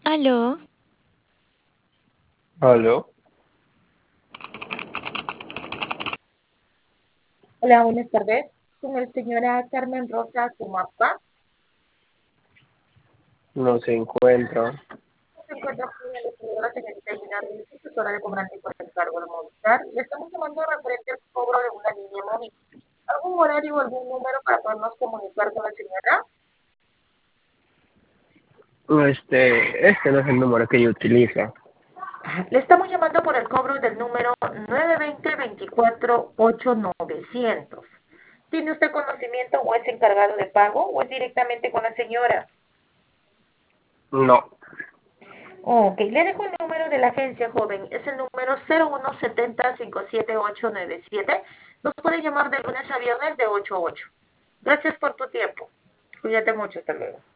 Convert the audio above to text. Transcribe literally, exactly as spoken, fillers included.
Aló, Aló, Hola, buenas tardes. Con el señora Carmen Rosa Sumapa. no se encuentra. Se encuentra con la señora señorita Gina Ruiz, asesora de cobrante por el cargo de Movistar. Le estamos llamando referente al cobro de una línea móvil. ¿Algún horario o algún número para podernos comunicar con la señora? Este, este no es el número que yo utilizo. Le estamos llamando por el cobro del número nueve dos cero, dos cuatro ocho novecientos. ¿Tiene usted conocimiento o es encargado de pago o es directamente con la señora? No, Ok, le dejo el número de la agencia, joven. Es el número cero uno siete cero cinco siete ocho nueve siete. Nos puede llamar de lunes a viernes de ocho a ocho. Gracias por tu tiempo. Cuídate mucho. Hasta luego.